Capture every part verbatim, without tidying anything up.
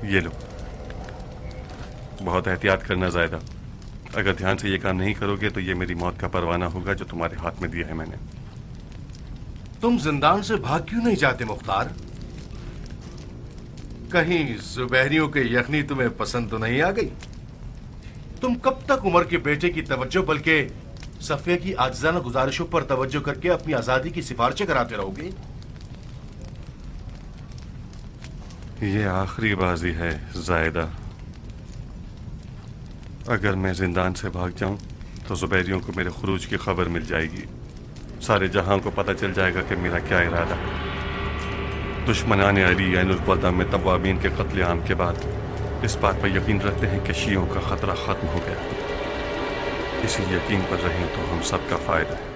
یہ لو، بہت احتیاط کرنا زائدہ، اگر دھیان سے یہ کام نہیں کرو گے تو یہ میری موت کا پروانہ ہوگا جو تمہارے ہاتھ میں دیا ہے میں نے۔ تم زندان سے بھاگ کیوں نہیں جاتے مختار؟ کہیں زبیریوں کے یخنی تمہیں پسند تو نہیں آ گئی؟ تم کب تک عمر کے بیٹے کی توجہ بلکہ صفیہ کی عاجزانہ گزارشوں پر توجہ کر کے اپنی آزادی کی سفارشیں کراتے رہو گے؟ یہ آخری بازی ہے زائدہ، اگر میں زندان سے بھاگ جاؤں تو زبیریوں کو میرے خروج کی خبر مل جائے گی، سارے جہاں کو پتہ چل جائے گا کہ میرا کیا ارادہ۔ دشمنان علی عین الوداع میں توابین کے قتل عام کے بعد اس بات پر یقین رکھتے ہیں کہ شیعوں کا خطرہ ختم ہو گیا، اسی یقین پر رہیں تو ہم سب کا فائدہ ہے۔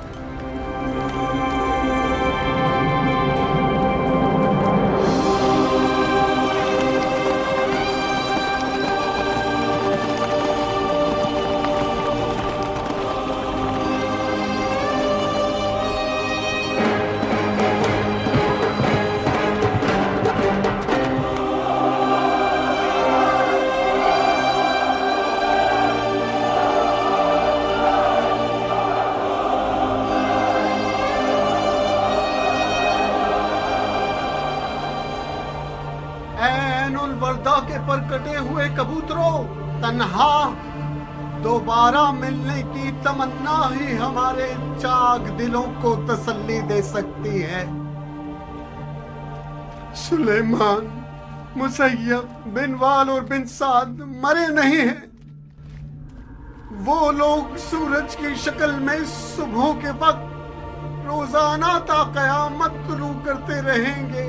کٹے ہوئے کبوتروں، تنہا دوبارہ ملنے کی تمنا ہی ہمارے چاک دلوں کو تسلی دے سکتی ہے۔ سلیمان، مسیب، بن وال اور بن سعد مرے نہیں ہیں، وہ لوگ سورج کی شکل میں صبحوں کے وقت روزانہ تا قیامت طلوع کرتے رہیں گے،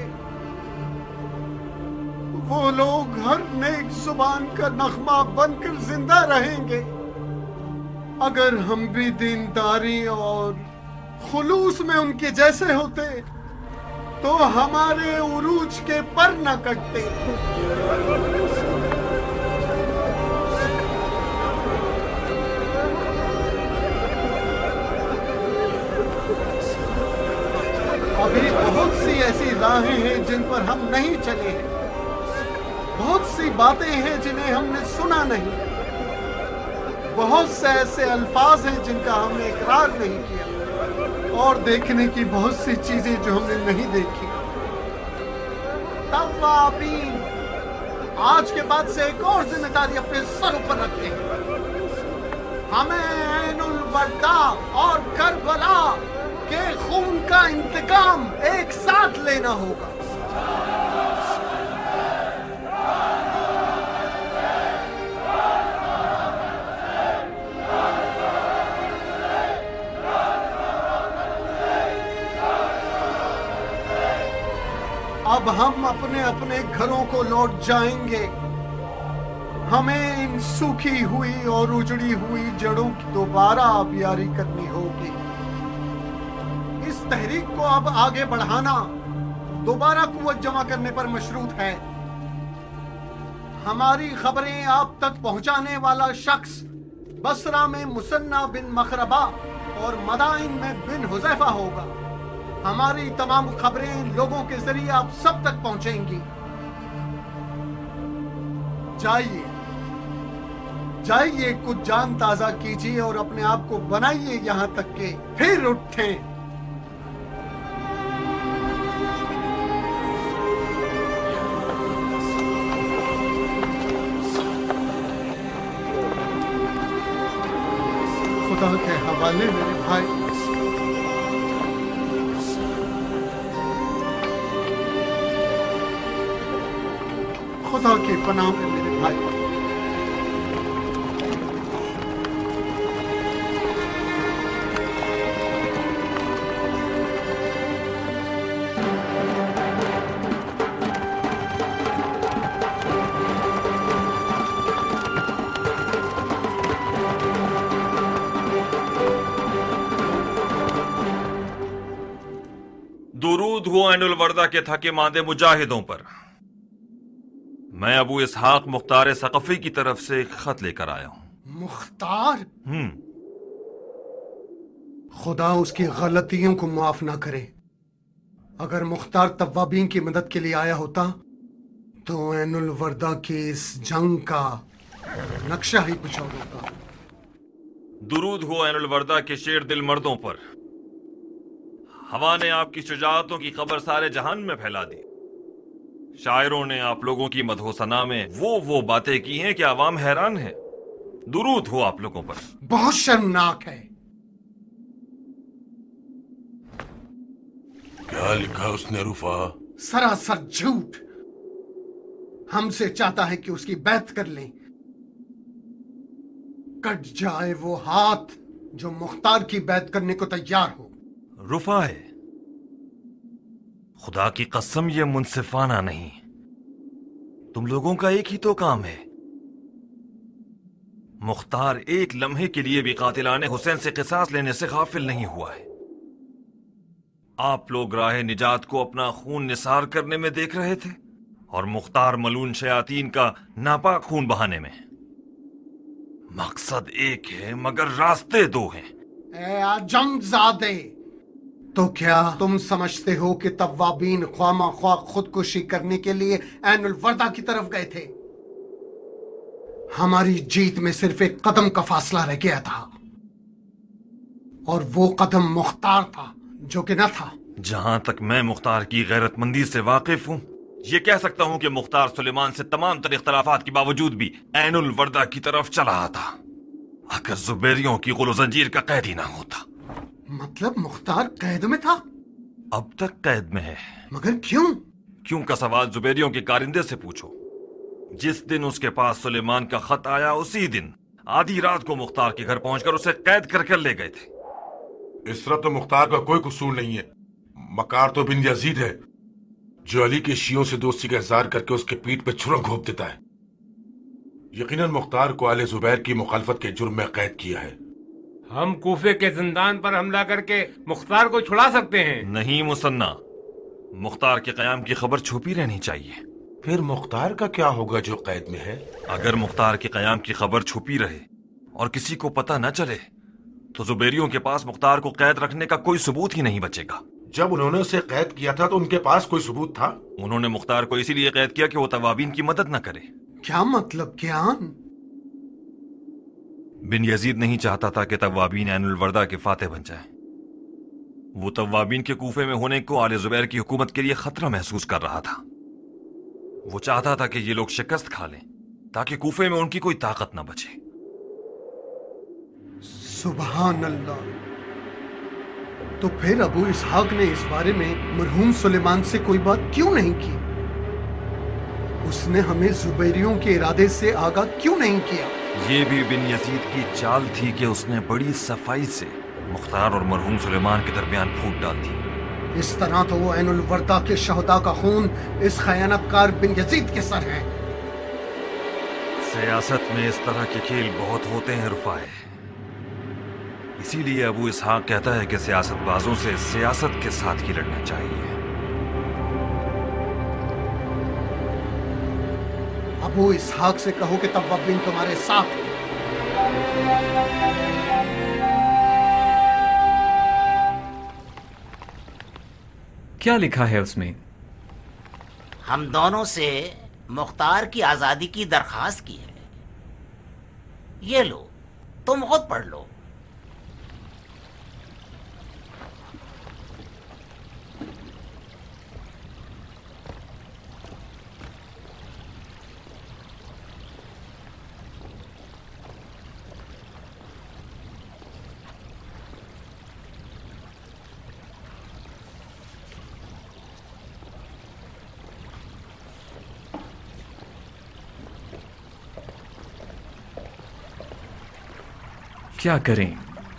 وہ لوگ ہر نیک زبان کا نغمہ بن کر زندہ رہیں گے۔ اگر ہم بھی دینداری اور خلوص میں ان کے جیسے ہوتے تو ہمارے عروج کے پر نہ کٹتے۔ ابھی بہت سی ایسی راہیں ہیں جن پر ہم نہیں چلے ہیں، بہت سی باتیں ہیں جنہیں ہم نے سنا نہیں، بہت سے ایسے الفاظ ہیں جن کا ہم نے اقرار نہیں کیا، اور دیکھنے کی بہت سی چیزیں جو ہم نے نہیں دیکھی۔ توابین آج کے بعد سے ایک اور ذمہ داری اپنے سر پر رکھتے ہیں، ہمیں عین الوداع اور کربلا کے خون کا انتقام ایک ساتھ لینا ہوگا۔ اب ہم اپنے اپنے گھروں کو لوٹ جائیں گے، ہمیں ان سوکھی ہوئی اور اجڑی ہوئی جڑوں کی دوبارہ آبیاری کرنی ہوگی۔ اس تحریک کو اب آگے بڑھانا دوبارہ قوت جمع کرنے پر مشروط ہے۔ ہماری خبریں آپ تک پہنچانے والا شخص بصرہ میں مثنی بن مخربہ اور مدائن میں بن حذیفہ ہوگا۔ ہماری تمام خبریں لوگوں کے ذریعے آپ سب تک پہنچیں گی۔ جائیے جائیے کچھ جان تازہ کیجیے اور اپنے آپ کو بنائیے یہاں تک کہ پھر اٹھیں۔ خدا کے حوالے میرے بھائی، خدا کی پناہ میں میرے بھائی۔ درود ہو عین الوداع کے تھکے ماندے مجاہدوں پر۔ میں ابو اسحاق مختار ثقفی کی طرف سے ایک خط لے کر آیا ہوں۔ مختار؟ ہم خدا اس کی غلطیوں کو معاف نہ کرے۔ اگر مختار توابین کی مدد کے لیے آیا ہوتا تو عین الوردہ کی اس جنگ کا نقشہ ہی کچھ اور ہوگا۔ درود ہو عین الوردہ کے شیر دل مردوں پر۔ ہوا نے آپ کی شجاعتوں کی خبر سارے جہان میں پھیلا دی۔ شاعروں نے آپ لوگوں کی مدح و ثنا میں وہ وہ باتیں کی ہیں کہ عوام حیران ہے۔ درود ہو آپ لوگوں پر۔ بہت شرمناک ہے۔ کیا لکھا اس نے رفا؟ سراسر جھوٹ۔ ہم سے چاہتا ہے کہ اس کی بیعت کر لیں، کٹ جائے وہ ہاتھ جو مختار کی بیعت کرنے کو تیار ہو۔ رفا ہے، خدا کی قسم یہ منصفانہ نہیں۔ تم لوگوں کا ایک ہی تو کام ہے۔ مختار ایک لمحے کے لیے بھی قاتلان حسین سے قصاص لینے سے غافل نہیں ہوا ہے۔ آپ لوگ راہ نجات کو اپنا خون نثار کرنے میں دیکھ رہے تھے اور مختار ملون شیاطین کا ناپاک خون بہانے میں۔ مقصد ایک ہے مگر راستے دو ہیں۔ اے آجم زادے، تو کیا تم سمجھتے ہو کہ توابین خواہ مخواہ خودکشی کرنے کے لیے عین الوردہ کی طرف گئے تھے؟ ہماری جیت میں صرف ایک قدم کا فاصلہ رہ گیا تھا، اور وہ قدم مختار تھا جو کہ نہ تھا۔ جہاں تک میں مختار کی غیرت مندی سے واقف ہوں، یہ کہہ سکتا ہوں کہ مختار سلیمان سے تمام تر اختلافات کے باوجود بھی عین الوردہ کی طرف چلا آتا، اگر زبیریوں کی غل و زنجیر کا قید ہی نہ ہوتا۔ مطلب مختار قید میں تھا؟ اب تک قید میں ہے۔ مگر کیوں؟ کیوں کا سوال زبیریوں کے کارندے سے پوچھو۔ جس دن اس کے پاس سلیمان کا خط آیا، اسی دن آدھی رات کو مختار کے گھر پہنچ کر اسے قید کر کر لے گئے تھے۔ اس طرح تو مختار کا کوئی قصور نہیں ہے۔ مکار تو بن یزید ہے جو علی کے شیعوں سے دوستی کا اظہار کر کے اس کے پیٹ پہ چھرا گھونپ دیتا ہے۔ یقیناً مختار کو آل زبیر کی مخالفت کے جرم میں قید کیا ہے۔ ہم کوفے کے زندان پر حملہ کر کے مختار کو چھڑا سکتے ہیں۔ نہیں مصنع، مختار کے قیام کی خبر چھپی رہنی چاہیے۔ پھر مختار کا کیا ہوگا جو قید میں ہے؟ اگر مختار کے قیام کی خبر چھپی رہے اور کسی کو پتہ نہ چلے تو زبیریوں کے پاس مختار کو قید رکھنے کا کوئی ثبوت ہی نہیں بچے گا۔ جب انہوں نے اسے قید کیا تھا تو ان کے پاس کوئی ثبوت تھا؟ انہوں نے مختار کو اسی لیے قید کیا کہ وہ توابین کی مدد نہ کرے۔ کیا مطلب کیان؟ بن یزید نہیں چاہتا تھا کہ توابین عین الوردہ کے فاتح بن جائیں۔ وہ توابین کے کوفے میں ہونے کو آل زبیر کی حکومت کے لیے خطرہ محسوس کر رہا تھا۔ وہ چاہتا تھا کہ یہ لوگ شکست کھا لیں تاکہ کوفے میں ان کی کوئی طاقت نہ بچے۔ سبحان اللہ۔ تو پھر ابو اسحاق نے اس بارے میں مرحوم سلیمان سے کوئی بات کیوں نہیں کی؟ اس نے ہمیں زبیریوں کے ارادے سے آگاہ کیوں نہیں کیا؟ یہ بھی بن یزید کی چال تھی کہ اس نے بڑی صفائی سے مختار اور مرحوم سلیمان کے درمیان پھوٹ ڈال دی۔ اس طرح تو وہ عین الوردہ کے شہداء کا خون اس خیانت کار بن یزید کے سر ہے۔ سیاست میں اس طرح کے کھیل بہت ہوتے ہیں رفائے، اسی لیے ابو اسحاق کہتا ہے کہ سیاست بازوں سے سیاست کے ساتھ ہی لڑنا چاہیے۔ ابو اسحاق سے کہو کہ توابین تمہارے ساتھ ہیں۔ کیا لکھا ہے اس میں؟ ہم دونوں سے مختار کی آزادی کی درخواست کی ہے۔ یہ لو، تم خود پڑھ لو۔ کیا کریں؟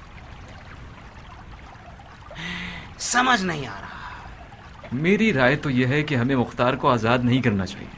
سمجھ نہیں آ رہا۔ میری رائے تو یہ ہے کہ ہمیں مختار کو آزاد نہیں کرنا چاہیے۔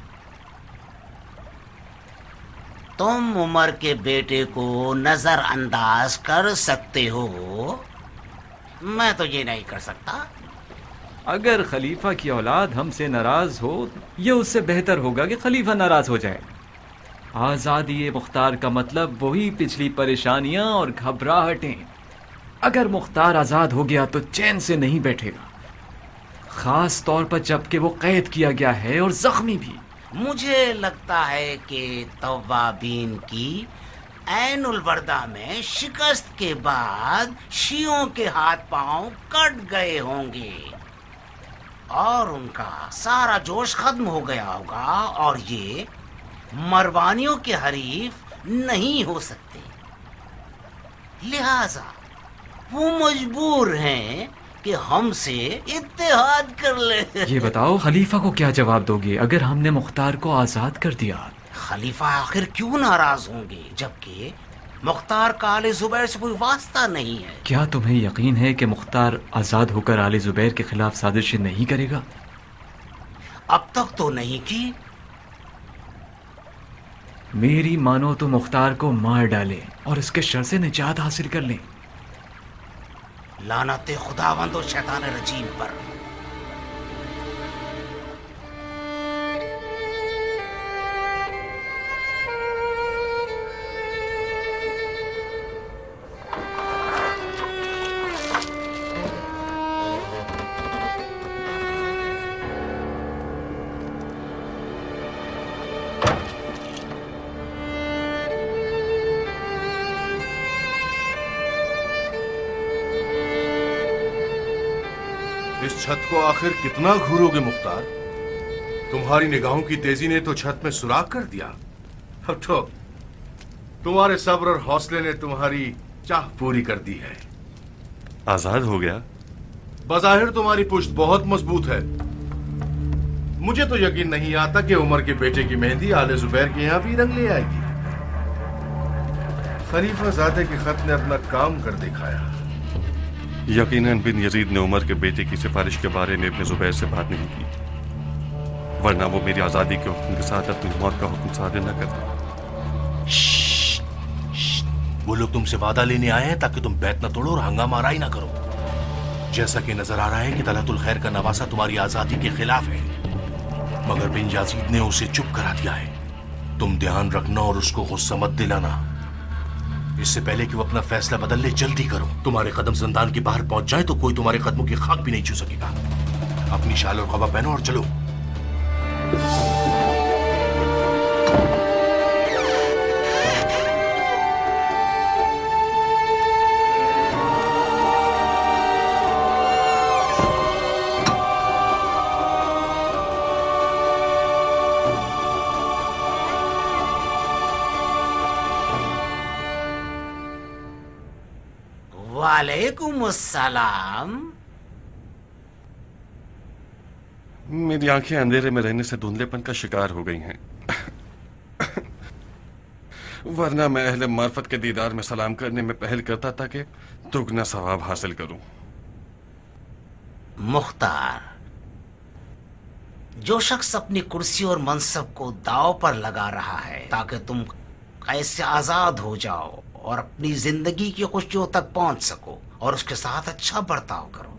تم عمر کے بیٹے کو نظر انداز کر سکتے ہو، میں تو یہ نہیں کر سکتا۔ اگر خلیفہ کی اولاد ہم سے ناراض ہو، یہ اس سے بہتر ہوگا کہ خلیفہ ناراض ہو جائے۔ آزادی مختار کا مطلب وہی پچھلی پریشانیاں اور گھبراہٹیں۔ اگر مختار آزاد ہو گیا تو چین سے نہیں بیٹھے گا، خاص طور پر جب کہ وہ قید کیا گیا ہے اور زخمی بھی۔ مجھے لگتا ہے کہ توابین کی عین الوردہ میں شکست کے بعد شیعوں کے ہاتھ پاؤں کٹ گئے ہوں گے اور ان کا سارا جوش ختم ہو گیا ہوگا اور یہ مروانیوں کے حریف نہیں ہو سکتے، لہذا وہ مجبور ہیں کہ ہم سے اتحاد کر لیں۔ یہ بتاؤ خلیفہ کو کیا جواب دو گے اگر ہم نے مختار کو آزاد کر دیا؟ خلیفہ آخر کیوں ناراض ہوں گے جبکہ مختار کا آل زبیر سے کوئی واسطہ نہیں ہے؟ کیا تمہیں یقین ہے کہ مختار آزاد ہو کر آل زبیر کے خلاف سازش نہیں کرے گا؟ اب تک تو نہیں کی۔ میری مانو تو مختار کو مار ڈالے اور اس کے شر سے نجات حاصل کر لیں۔ لعنت خداوند و شیطان رجیم پر۔ اس چھت کو آخر کتنا گھورو گے مختار؟ تمہاری نگاہوں کی تیزی نے تو چھت میں سوراخ کر دیا، اب تو تمہارے صبر اور حوصلے نے تمہاری چاہ پوری کر دی ہے۔ آزاد ہو گیا؟ بظاہر تمہاری پشت بہت مضبوط ہے، مجھے تو یقین نہیں آتا کہ عمر کے بیٹے کی مہندی آل زبیر کے یہاں بھی رنگ لے آئے گی۔ خلیفہ زادے کے خط نے اپنا کام کر دکھایا۔ یقیناً بن یزید نے عمر کے بیٹے کی سفارش کے بارے میں ابن زبیر سے بات نہیں کی، ورنہ وہ میری آزادی کے حکم کے ساتھ اپنی موت کا حکم صادر نہ کرتا۔ وہ لوگ تم سے وعدہ لینے آئے ہیں تاکہ تم بیت نہ توڑو اور ہنگامہ آرائی نہ کرو، جیسا کہ نظر آ رہا ہے کہ طلعت الخیر کا نواسہ تمہاری آزادی کے خلاف ہے، مگر بن یزید نے اسے چپ کرا دیا ہے۔ تم دھیان رکھنا اور اس کو غصہ مت دلانا، اس سے پہلے کہ وہ اپنا فیصلہ بدل لے جلدی کرو۔ تمہارے قدم زندان کے باہر پہنچ جائے تو کوئی تمہارے قدموں کی خاک بھی نہیں چھو سکے گا۔ اپنی شال اور قبا پہنو اور چلو۔ وعلیکم السلام۔ میری آنکھیں اندھیرے میں رہنے سے دھندلےپن کا شکار ہو گئی ہیں، ورنہ میں اہل معرفت کے دیدار میں سلام کرنے میں پہل کرتا تھا کہ دگنا ثواب حاصل کروں۔ مختار، جو شخص اپنی کرسی اور منصب کو داؤ پر لگا رہا ہے تاکہ تم قید سے آزاد ہو جاؤ اور اپنی زندگی کی خوشیوں تک پہنچ سکو اور اس کے ساتھ اچھا برتاؤ کرو،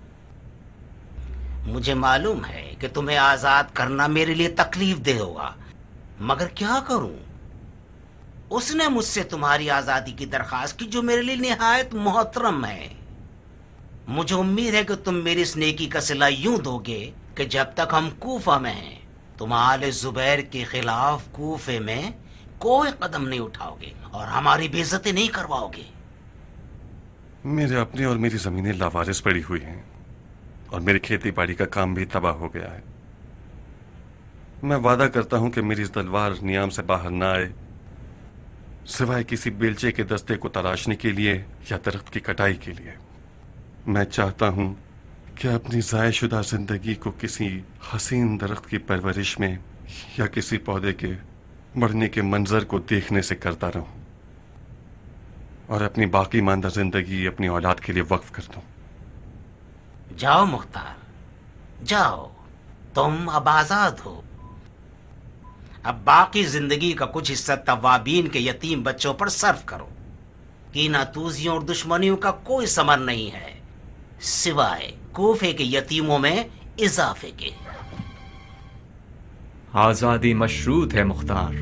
مجھے معلوم ہے کہ تمہیں آزاد کرنا میرے لیے تکلیف دہ ہوگا، مگر کیا کروں؟ اس نے مجھ سے تمہاری آزادی کی درخواست کی جو میرے لیے نہایت محترم ہے۔ مجھے امید ہے کہ تم میری اس نیکی کا صلہ یوں دو گے کہ جب تک ہم کوفہ میں ہیں تم آل زبیر کے خلاف کوفے میں کوئی قدم نہیں اٹھاؤ گے اور ہماری بے عزتی نہیں کرواؤ گے۔ میرے اپنے اور میری زمینیں لاوارث پڑی ہوئی ہیں اور میری کھیتی باڑی کا کام بھی تباہ ہو گیا ہے۔ میں وعدہ کرتا ہوں کہ میری اس تلوار نیام سے باہر نہ آئے سوائے کسی بیلچے کے دستے کو تراشنے کے لیے یا درخت کی کٹائی کے لیے۔ میں چاہتا ہوں کہ اپنی ضائع شدہ زندگی کو کسی حسین درخت کی پرورش میں یا کسی پودے کے مرنے کے منظر کو دیکھنے سے کرتا رہوں اور اپنی باقی ماندہ زندگی اپنی اولاد کے لیے وقف کر دوں۔ جاؤ مختار، جاؤ، تم اب آزاد ہو۔ اب باقی زندگی کا کچھ حصہ توابین کے یتیم بچوں پر صرف کرو۔ کینہ توزیوں اور دشمنیوں کا کوئی ثمر نہیں ہے سوائے کوفے کے یتیموں میں اضافے کے۔ آزادی مشروط ہے مختار۔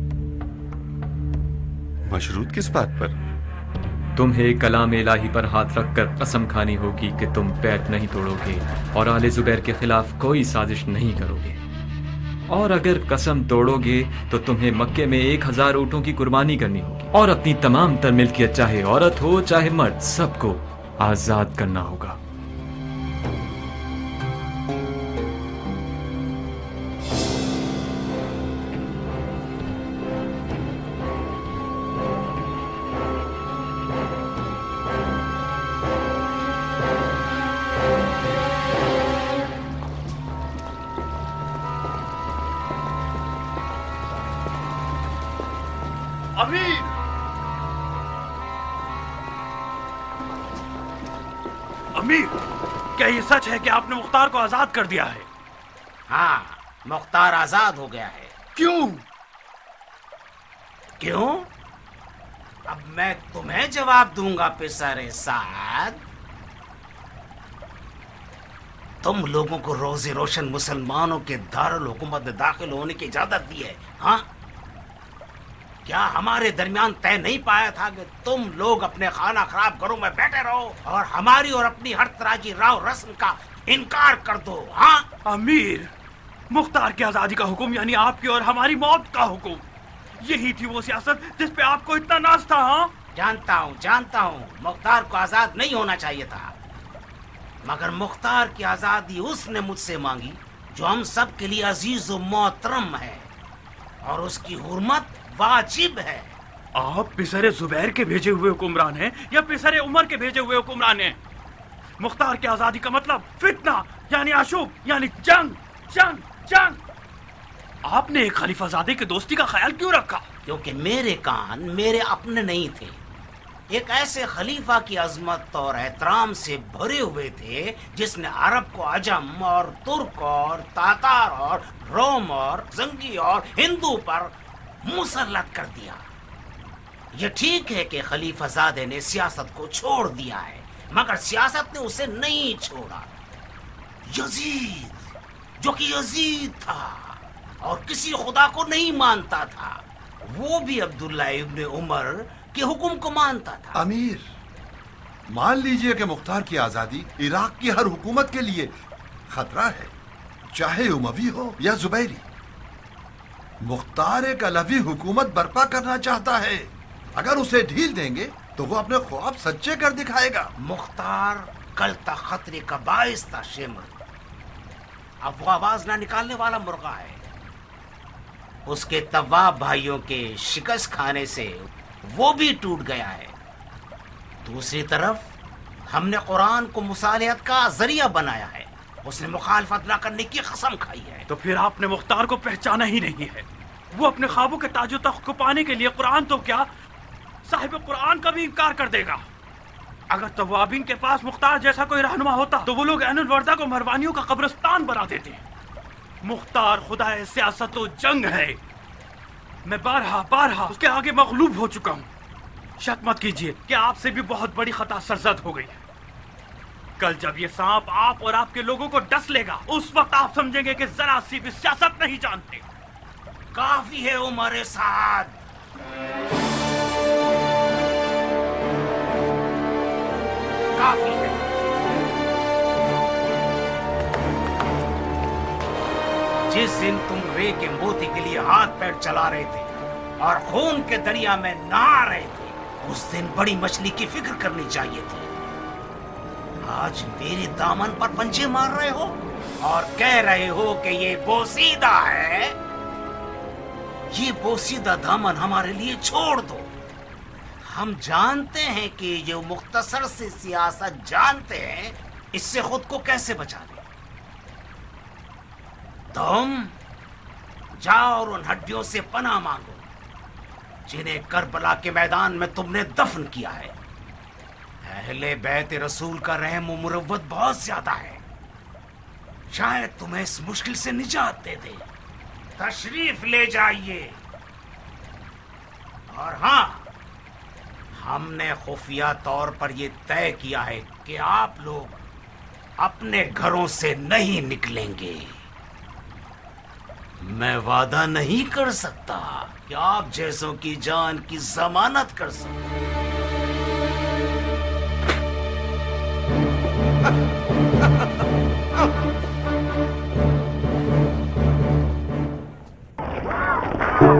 مشروط کس بات پر؟ تمہیں کلام الہی پر ہاتھ رکھ کر قسم کھانی ہوگی کہ تم بیعت نہیں توڑو گے اور آل زبیر کے خلاف کوئی سازش نہیں کرو گے، اور اگر قسم توڑو گے تو تمہیں مکے میں ایک ہزار اونٹوں کی قربانی کرنی ہوگی اور اپنی تمام تر ملکیت چاہے عورت ہو چاہے مرد سب کو آزاد کرنا ہوگا۔ امیر، امیر، کیا یہ سچ ہے کہ آپ نے مختار کو آزاد کر دیا ہے؟ ہاں، مختار آزاد ہو گیا ہے۔ کیوں؟ کیوں؟ اب میں تمہیں جواب دوں گا پسر سعد۔ تم لوگوں کو روز روشن مسلمانوں کے دارالحکومت میں داخل ہونے کی اجازت دی ہے، ہاں؟ کیا ہمارے درمیان طے نہیں پایا تھا کہ تم لوگ اپنے خانہ خراب گھروں میں بیٹھے رہو اور ہماری اور اپنی ہر طرح کی راو رسم کا انکار کر دو، ہاں؟ امیر، مختار کی آزادی کا حکم یعنی آپ کی اور ہماری موت کا حکم، یہی تھی وہ سیاست جس پہ آپ کو اتنا ناز تھا، ہاں؟ جانتا ہوں جانتا ہوں مختار کو آزاد نہیں ہونا چاہیے تھا، مگر مختار کی آزادی اس نے مجھ سے مانگی جو ہم سب کے لیے عزیز و محترم ہے، اور اس کی حرمت واجب ہے۔ آپ پسر زبیر کے بھیجے ہوئے حکمران ہیں یا پسر عمر کے بھیجے ہوئے حکمران ہیں؟ مختار کی آزادی کا مطلب فتنہ یعنی آشوب یعنی جنگ جنگ جنگ۔ آپ نے ایک خلیفہ زادے کی دوستی کا خیال کیوں رکھا؟ کیونکہ میرے کان میرے اپنے نہیں تھے، ایک ایسے خلیفہ کی عظمت اور احترام سے بھرے ہوئے تھے جس نے عرب کو عجم اور ترک اور تاتار اور روم اور زنگی اور ہندو پر مسلط کر دیا۔ یہ ٹھیک ہے کہ خلیفہ زادے نے سیاست کو چھوڑ دیا ہے، مگر سیاست نے اسے نہیں چھوڑا۔ یزید جو کہ یزید تھا اور کسی خدا کو نہیں مانتا تھا، وہ بھی عبداللہ ابن عمر کے حکم کو مانتا تھا۔ امیر، مان لیجئے کہ مختار کی آزادی عراق کی ہر حکومت کے لیے خطرہ ہے، چاہے اموی ہو یا زبیری۔ مختار ایک علوی حکومت برپا کرنا چاہتا ہے، اگر اسے ڈھیل دیں گے تو وہ اپنے خواب سچے کر دکھائے گا۔ مختار کل تک خطرے کا باعث تھا شمر، اب وہ آواز نہ نکالنے والا مرغا ہے۔ اس کے تواب بھائیوں کے شکست کھانے سے وہ بھی ٹوٹ گیا ہے۔ دوسری طرف ہم نے قرآن کو مصالحت کا ذریعہ بنایا ہے، اس نے مخالفت نہ کرنے کی قسم کھائی ہے۔ تو پھر آپ نے مختار کو پہچانا ہی نہیں ہے۔ وہ اپنے خوابوں کے تاج و تخت کو پانے کے لیے قرآن تو کیا صاحب قرآن کا بھی انکار کر دے گا۔ اگر توابین کے پاس مختار جیسا کوئی رہنما ہوتا تو وہ لوگ عین الوردہ کو مروانیوں کا قبرستان بنا دیتے۔ مختار خدا سیاست و جنگ ہے، میں بارہا بارہا اس کے آگے مغلوب ہو چکا ہوں۔ شک مت کیجیے کہ آپ سے بھی بہت بڑی خطا سرزد ہو گئی ہے۔ کل جب یہ سانپ آپ اور آپ کے لوگوں کو ڈس لے گا، اس وقت آپ سمجھیں گے کہ ذرا سی بھی سیاست نہیں جانتے۔ کافی ہے عمر سعد، کافی ہے۔ جس دن تم رے کے موتی کے لیے ہاتھ پیر چلا رہے تھے اور خون کے دریا میں نہا رہے تھے، اس دن بڑی مچھلی کی فکر کرنی چاہیے تھی۔ آج میرے دامن پر پنجے مار رہے ہو اور کہہ رہے ہو کہ یہ بوسیدہ ہے۔ یہ بوسیدہ دامن ہمارے لیے چھوڑ دو۔ ہم جانتے ہیں کہ جو مختصر سے سیاست جانتے ہیں، اس سے خود کو کیسے بچا لیں۔ تم جاؤ اور ان ہڈیوں سے پناہ مانگو جنہیں کربلا کے میدان میں تم نے دفن کیا ہے۔ اہل بیت رسول کا رحم و مروت بہت زیادہ ہے، شاید تمہیں اس مشکل سے نجات دے دے۔ تشریف لے جائیے۔ اور ہاں، ہم نے خفیہ طور پر یہ طے کیا ہے کہ آپ لوگ اپنے گھروں سے نہیں نکلیں گے۔ میں وعدہ نہیں کر سکتا کہ آپ جیسوں کی جان کی ضمانت کر سکوں۔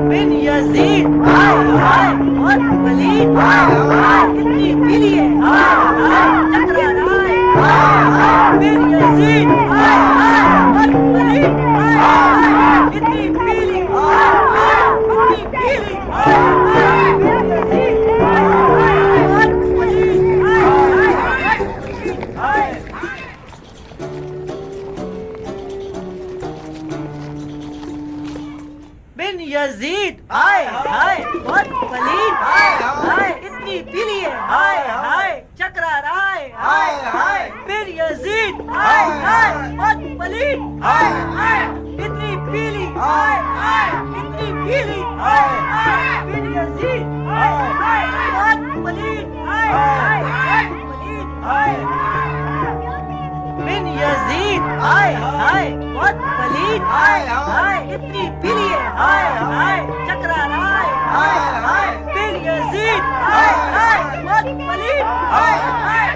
بن یزید ہائے ہائے بہت پلید ہائے ہائے اتنی پیلی ہے ہائے ہائے چکرا رائے ہائے ہائے بن یزید ہائے ہائے بہت پلید ہائے ہائے اتنی پیلی ہائے ہائے اتنی پیلی ہائے ہائے بن یزید ہائے ہائے بہت پلید ہائے ہائے ہائے بن یزید ہائے ہائے بہت پلید ہائے ہائے اتنی پیلی ہے ہائے ہائے چکرا رائے ہائے ہائے بن یزید ہائے ہائے بہت پلید ہائے ہائے اتنی پیلی ہائے ہائے اتنی پیلی ہائے ہائے بن یزید ہائے ہائے بہت پلید ہائے ہائے پلید ہائے بن یزید ہائے ہائے بہت پلید ہائے ہائے اتنی پیلی ہے ہائے ہائے چکرا رائے ہائے ہائے بن یزید ہائے ہائے بہت پلید ہائے ہائے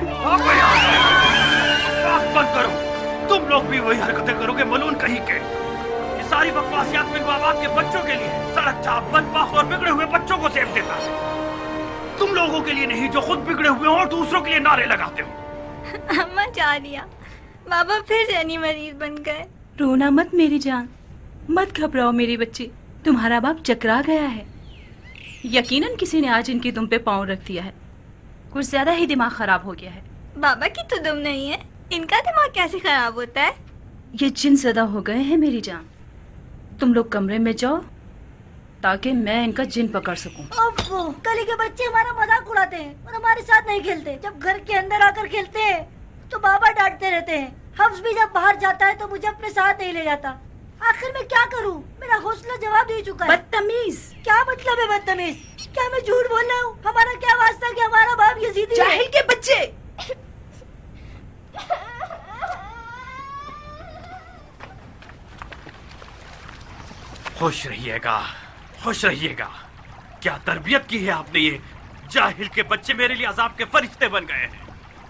بند کرو، تم لوگ بھی وہی حرکتیں کرو گے ملون کہیں کے. یہ ساری بکواسیات میرے باپ آپ کے بچوں کے لیے سڑک چاپ بدبخت اور بگڑے ہوئے بچوں کو سیب دیتا ہے. تم لوگوں کے لیے نہیں جو خود بگڑے ہوئے ہوں اور دوسروں کے لیے نعرے لگاتے ہو. اماں جانیہ بابا پھر ذہنی مریض بن گئے. رونا مت میری جان، مت گھبراؤ میری بچی، تمہارا باپ چکرا گیا ہے. یقیناً کسی نے آج ان کی دم پہ پاؤں رکھ دیا ہے، کچھ زیادہ ہی دماغ خراب ہو گیا ہے. بابا کی تو دم نہیں ہے، ان کا دماغ کیسے خراب ہوتا ہے؟ یہ جن زدہ ہو گئے ہیں میری جان. تم لوگ کمرے میں جاؤ تاکہ میں ان کا جن پکڑ سکوں. ابو کلی کے بچے ہمارا مذاق اڑاتے ہیں اور ہمارے ساتھ نہیں کھیلتے. جب گھر کے اندر آ کر کھیلتے ہیں تو بابا ڈانٹتے رہتے ہیں. حفظ بھی جب باہر جاتا ہے تو مجھے اپنے ساتھ نہیں لے جاتا. آخر میں کیا کروں؟ میرا حوصلہ جواب دے چکا ہے. بدتمیز! کیا مطلب ہے بدتمیز؟ کیا میں جھوٹ بول رہا ہوں؟ ہمارا کیا واسطہ کہ ہمارا باپ یزیدی ہے؟ جاہل کے بچے! خوش رہیے گا، خوش رہیے گا. کیا تربیت کی ہے آپ نے؟ یہ جاہل کے بچے میرے لیے عذاب کے فرشتے بن گئے ہیں.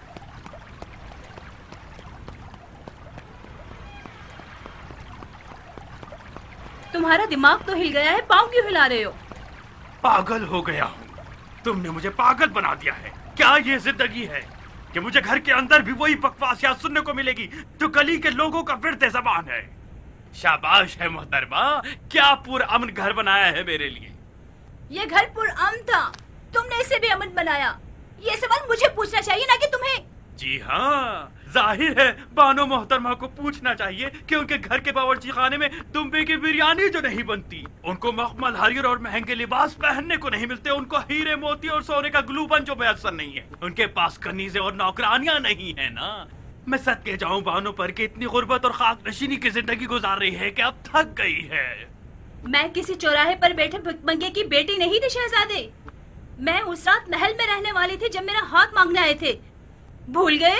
تمہارا دماغ تو ہل گیا ہے، پاؤں کیوں ہلا رہے ہو؟ پاگل ہو گیا ہوں. تم نے مجھے پاگل بنا دیا ہے. کیا یہ زندگی ہے کہ مجھے گھر کے اندر بھی وہی بکواسیات سننے کو ملے گی جو گلی کے لوگوں کا ورد زبان ہے؟ شاباش ہے محترمہ، کیا پر امن گھر بنایا ہے میرے لیے. یہ گھر پر امن تھا، تم نے اسے بھی امن بنایا. یہ سوال مجھے پوچھنا چاہیے نہ کہ تمہیں. جی ہاں، ظاہر ہے بانو محترمہ کو پوچھنا چاہیے کہ ان کے گھر کے باورچی خانے میں دمبے کی بریانی جو نہیں بنتی، ان کو مخمل حریر اور مہنگے لباس پہننے کو نہیں ملتے، ان کو ہیرے موتی اور سونے کا گلو بن جو میسر نہیں ہے، ان کے پاس کنیزیں اور نوکرانیاں نہیں ہیں نا. میں صدقے جاؤں بانو پر کہ اتنی غربت اور خاک نشینی کی زندگی گزار رہی ہے کہ اب تھک گئی ہے. میں کسی چوراہے پر بیٹھے بھکمنگے کی بیٹی نہیں تھی شہزادے. میں اس رات محل میں رہنے والی تھی جب میرا ہاتھ مانگنے آئے تھے. بھول گئے؟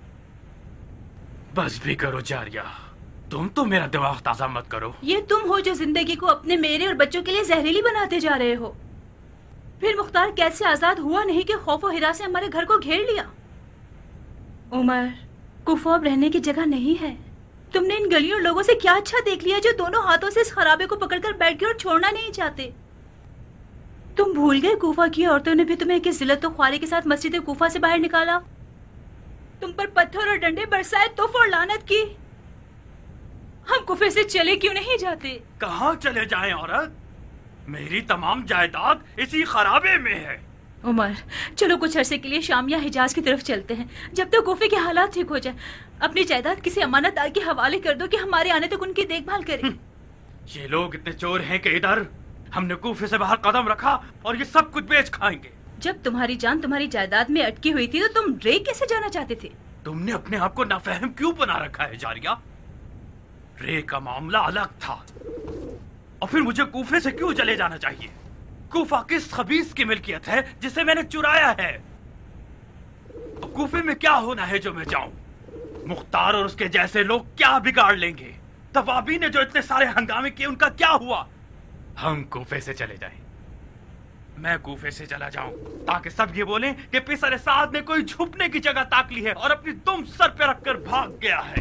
بس بھی کرو جاریہ، تم تو میرا دماغ تازہ مت کرو. یہ تم ہو جو زندگی کو اپنے میرے اور بچوں کے لیے زہریلی بناتے جا رہے ہو. پھر مختار کیسے آزاد ہوا نہیں کہ خوف و ہراس سے ہمارے گھر کو گھیر لیا. عمر، کوفہ اب رہنے کی جگہ نہیں ہے. تم نے ان گلیوں لوگوں سے کیا اچھا دیکھ لیا جو دونوں ہاتھوں سے اس خرابے کو پکڑ کر بیٹھ گئے اور چھوڑنا نہیں چاہتے. تم بھول گئے کوفہ کی عورتوں نے بھی تمہیں کس ذلت و خواری کے ساتھ مسجد کوفہ سے باہر نکالا، تم پر پتھر اور ڈنڈے برسائے، توف اور لعنت کی. ہم کوفے سے چلے کیوں نہیں جاتے؟ کہاں چلے جائیں عورت؟ میری تمام جائیداد اسی خرابے میں ہے. عمر، چلو کچھ عرصے کے لیے شام یا حجاز کی طرف چلتے ہیں جب تک کوفے کے حالات ٹھیک ہو جائیں. اپنی جائیداد کسی امانت دار کے حوالے کر دو کہ ہمارے آنے تک ان کی دیکھ بھال کرے. یہ لوگ اتنے چور ہیں کہ ادھر ہم نے کوفے سے باہر قدم رکھا اور یہ سب کچھ بیچ کھائیں گے. جب تمہاری جان تمہاری جائیداد میں اٹکی ہوئی تھی تو تم رے کیسے جانا چاہتے تھے؟ تم نے اپنے آپ کو نافہم کیوں بنا رکھا ہے جاریہ؟ رے کا معاملہ الگ تھا، اور پھر مجھے کوفے سے کیوں چلے جانا چاہیے؟ کوفہ کس خبیث کی ملکیت ہے جسے میں نے چرایا ہے؟ کوفے میں کیا ہونا ہے جو میں جاؤں؟ مختار اور اس کے جیسے لوگ کیا بگاڑ لیں گے؟ توابی نے جو اتنے سارے ہنگامے کیے ان کا کیا ہوا؟ ہم کوفے سے چلے جائیں. میں کوفے سے چلا جاؤں تاکہ سب یہ بولیں کہ پسر سعد نے کوئی چھپنے کی جگہ تاک لی ہے اور اپنی دم سر پہ رکھ کر بھاگ گیا ہے.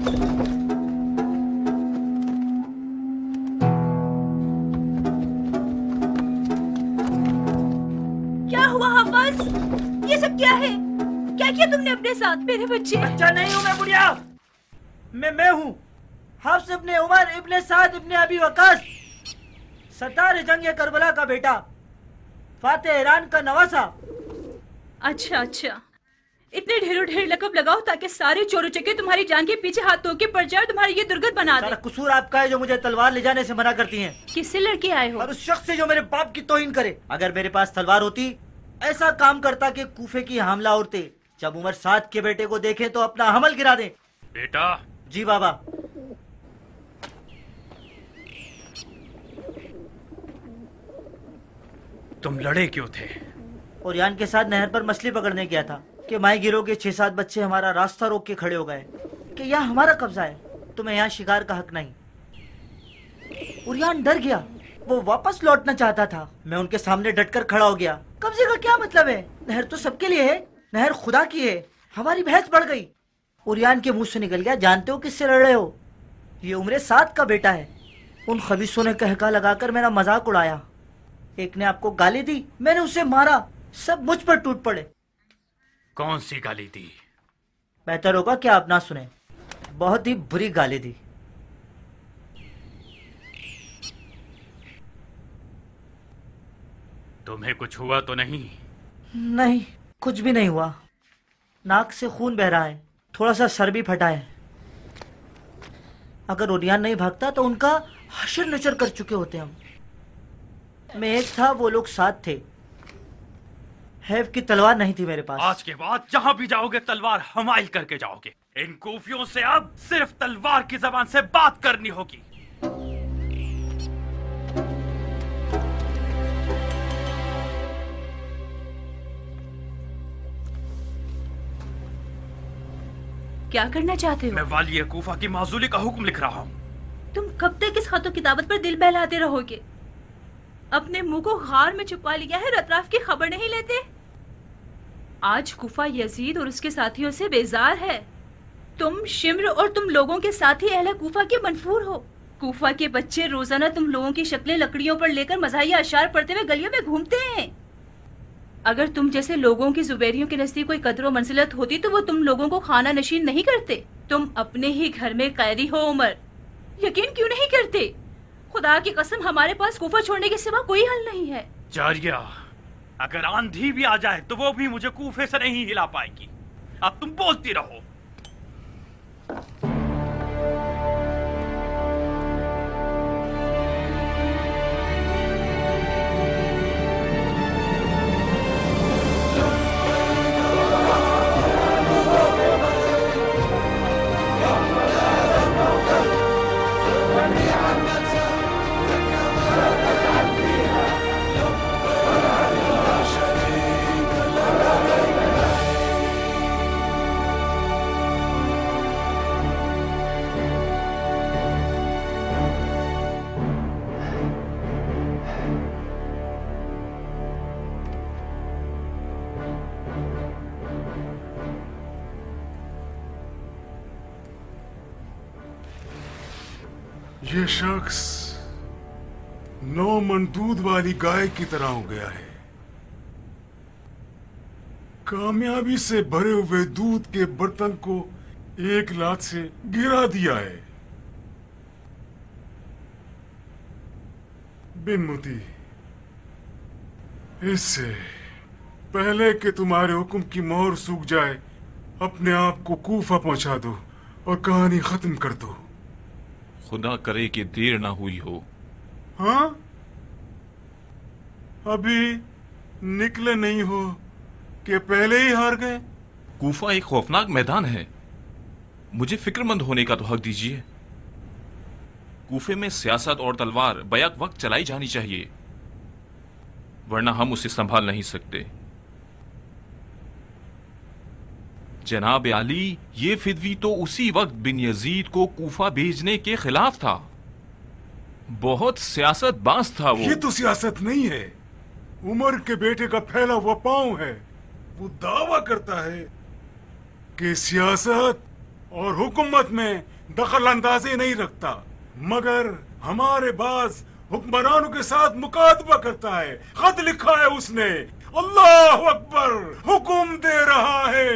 کیا ہوا حافظ؟ یہ سب کیا ہے؟ کیا کیا تم نے اپنے ساتھ؟ میرے بچے بچہ نہیں ہوں میں بڑھیا، میں میں ہوں حافظ ابن عمر ابن سعد ابن ابی وقاص، ستار جنگ کربلا کا بیٹا، فاتح ایران کا نواسا۔ اچھا اچھا، اتنے ڈھیروں ڈھیر لقب لگاؤ تاکہ سارے چور چکے تمہاری جان کے پیچھے ہاتھ دھو کے پڑ جائے اور تمہاری یہ درگت بنا دے۔ سارا قصور آپ کا ہے جو مجھے تلوار لے جانے سے منع کرتی ہیں۔ کس سے لڑکے آئے ہو؟ اور اس شخص سے جو میرے باپ کی توہین کرے۔ اگر میرے پاس تلوار ہوتی ایسا کام کرتا کہ کوفے کی حاملہ عورتیں جب عمر سعد کے بیٹے کو دیکھیں تو اپنا حمل گرا دیں۔ بیٹا۔ جی بابا۔ تم لڑے کیوں تھے؟ اوریان کے ساتھ نہر پر مچھلی پکڑنے گیا تھا کہ ماہی گیروں کے چھ سات بچے ہمارا راستہ روک کے کھڑے ہو گئے کہ یہاں ہمارا قبضہ ہے، تمہیں یہاں شکار کا حق نہیں۔ اوریان ڈر گیا، وہ واپس لوٹنا چاہتا تھا، میں ان کے سامنے ڈٹ کر کھڑا ہو گیا۔ قبضے کا کیا مطلب ہے؟ نہر تو سب کے لیے ہے، نہر خدا کی ہے۔ ہماری بحث بڑھ گئی، اوریان کے منہ سے نکل گیا، جانتے ہو کس سے لڑ رہے ہو؟ یہ عمر سعد کا بیٹا ہے۔ ان خبیثوں نے کہکا لگا کر میرا مذاق اڑایا، ایک نے آپ کو گالی دی، میں نے اسے مارا، سب مجھ پر ٹوٹ پڑے۔ کون سی گالی دی؟ بہتر ہوگا کہ آپ نہ سنیں، بہت ہی بری گالی دی۔ تمہیں کچھ ہوا تو نہیں؟ نہیں، کچھ بھی نہیں ہوا، ناک سے خون بہ رہا ہے، تھوڑا سا سر بھی پھٹا ہے۔ اگر اوریان نہیں بھاگتا تو ان کا حشر نشر کر چکے ہوتے ہم۔ میں ایک تھا، وہ لوگ ساتھ تھے، ہیو کی تلوار نہیں تھی میرے پاس۔ آج کے بعد جہاں بھی جاؤ گے تلوار حمائل کر کے جاؤ گے۔ ان کوفیوں سے اب صرف تلوار کی زبان سے بات کرنی ہوگی۔ کیا کرنا چاہتے ہو؟ میں والی کوفہ کی معزولی کا حکم لکھ رہا ہوں۔ تم کب تک اس خط و کتابت پر دل بہلاتے رہو گے؟ اپنے منہ کو غار میں چھپا لیا ہے اور اطراف کی خبر نہیں لیتے؟ آج کوفہ یزید اور اس کے ساتھیوں سے بیزار ہے۔ تم شمر اور تم لوگوں کے ساتھی اہل کوفہ کے منفور ہو۔ کوفہ کے بچے روزانہ تم لوگوں کی شکلیں لکڑیوں پر لے کر مزاحیہ اشعار پڑھتے ہوئے گلیوں میں گھومتے ہیں۔ اگر تم جیسے لوگوں کی زبیریوں کے نزدیک کوئی قدر و منزلت ہوتی تو وہ تم لوگوں کو خانہ نشین نہیں کرتے۔ تم اپنے ہی گھر میں قیدی ہو عمر، یقین کیوں نہیں کرتے؟ خدا کی قسم ہمارے پاس کوفہ چھوڑنے کے سوا کوئی حل نہیں ہے۔ جاریہ، اگر آندھی بھی آ جائے تو وہ بھی مجھے کوفے سے نہیں ہلا پائے گی۔ اب تم بولتی رہو۔ یہ شخص نو من دودھ والی گائے کی طرح ہو گیا ہے، کامیابی سے بھرے ہوئے دودھ کے برتن کو ایک لات سے گرا دیا ہے۔ بن متی، اس سے پہلے کہ تمہارے حکم کی مہر سوکھ جائے اپنے آپ کو کوفہ پہنچا دو اور کہانی ختم کر دو۔ خدا کرے کہ دیر نہ ہوئی ہو۔ ہاں، ابھی نکلے نہیں ہو کہ پہلے ہی ہار گئے؟ کوفہ ایک خوفناک میدان ہے، مجھے فکر مند ہونے کا تو حق دیجیے۔ کوفے میں سیاست اور تلوار بیک وقت چلائی جانی چاہیے، ورنہ ہم اسے سنبھال نہیں سکتے۔ جناب علی، یہ فدوی تو اسی وقت بن یزید کو کوفہ بھیجنے کے خلاف تھا، بہت سیاست باز تھا وہ۔ یہ تو سیاست نہیں ہے، عمر کے بیٹے کا پھیلا ہوا پاؤں ہے۔ وہ دعویٰ کرتا ہے کہ سیاست اور حکومت میں दखल अंदाजी नहीं रखता, मगर हमारे बाज हुक्मरानों के साथ मुकादबा करता है। खत लिखा है उसने, अल्लाह अकबर, हुक्म दे रहा है।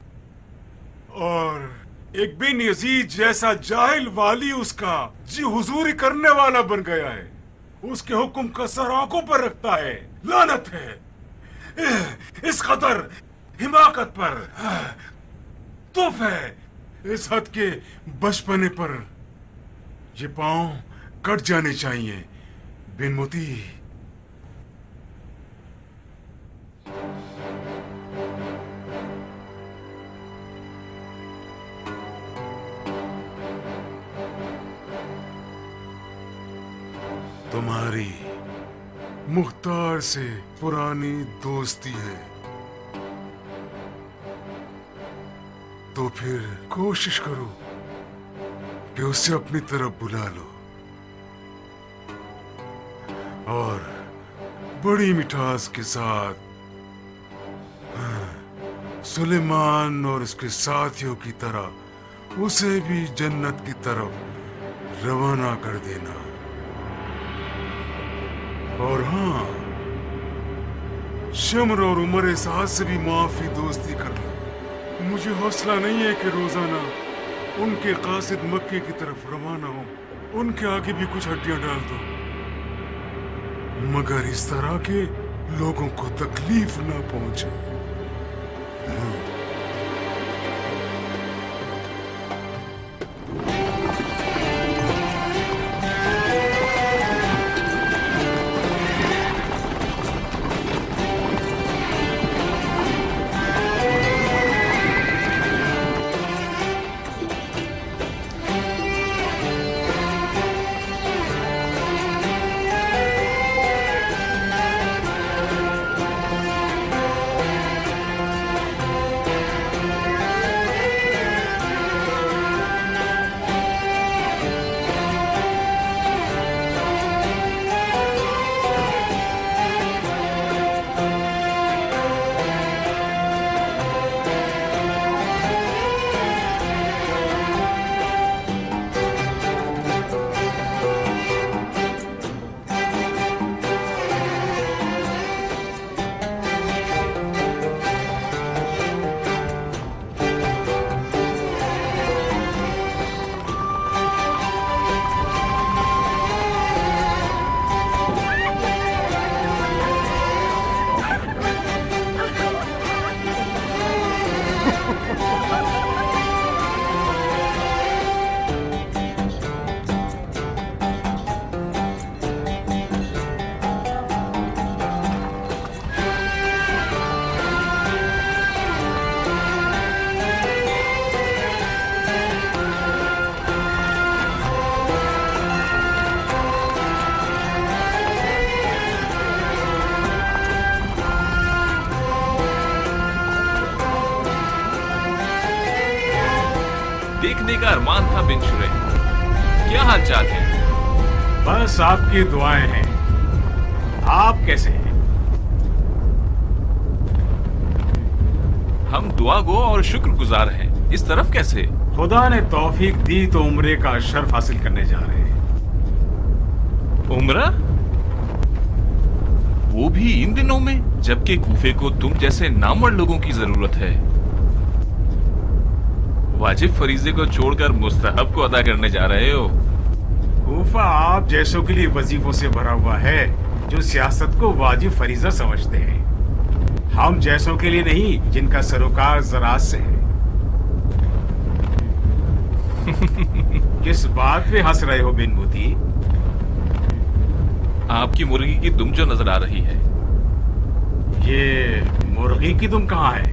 और एक बिन यजीद जैसा जाहिल वाली उसका जी हुजूरी करने वाला बन गया है। उसके हुक्म का सर आंखों पर रखता है। लानत है इस कदर हिमाकत पर, तोफ है इस हद के बचपने पर। ये पांव कट जाने चाहिए बिन मोती। तुम्हारी मुख्तार से पुरानी दोस्ती है, तो फिर कोशिश करो कि उसे अपनी तरफ बुला लो और बड़ी मिठास के साथ सुलेमान और उसके साथियों की तरह उसे भी जन्नत की तरफ रवाना कर देना। और हाँ, शम्र और उमर साहब से भी माफी दोस्ती कर लो। मुझे हौसला नहीं है कि रोजाना उनके कासिद मक्के की तरफ रवाना हो, उनके आगे भी कुछ हड्डियां डाल दो, मगर इस तरह के लोगों को तकलीफ ना पहुंचे। देखने का अरमान था बिन शुरे। क्या हाल चाल है? बस आपकी दुआएं हैं। आप कैसे हैं? हम दुआ गो और शुक्रगुजार हैं। इस तरफ कैसे? खुदा ने तौफीक दी तो उम्रे का शर्फ हासिल करने जा रहे हैं। उम्रा? वो भी इन दिनों में, जबकि कूफे को तुम जैसे नामवर लोगों की जरूरत है। वाजिब फरीजे को छोड़कर मुस्तहब को अदा करने जा रहे हो। कूफा आप जैसों के लिए वजीफों से भरा हुआ है, जो सियासत को वाजिब फरीजा समझते हैं। हम जैसों के लिए नहीं, जिनका सरोकार ज़राअत से है। किस बात पे हंस रहे हो बिन मोती? आपकी मुर्गी की दुम जो नजर आ रही है। ये मुर्गी की दुम कहाँ है?